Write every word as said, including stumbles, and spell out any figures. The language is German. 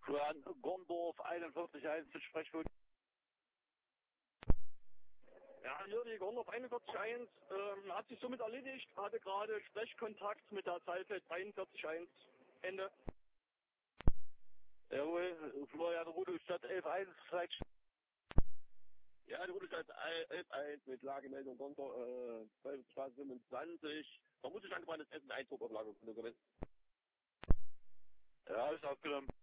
Florian Gondorf einundvierzig eins mit Sprechwunsch. Ja, hier die Gondorf einundvierzig eins ähm, hat sich somit erledigt, hatte gerade Sprechkontakt mit der Zeilfeld dreiundvierzig eins. Ende. Jawohl, Florian Rudolstadt elf eins, Zeit. Ja, die Rudolstadt elf eins mit Lagemeldung Gondorf, äh, Straße fünfundzwanzig. Vermutlich angebranntes Essen, Eindruck auf Lagerkunde gewesen. Ja, ist aufgenommen.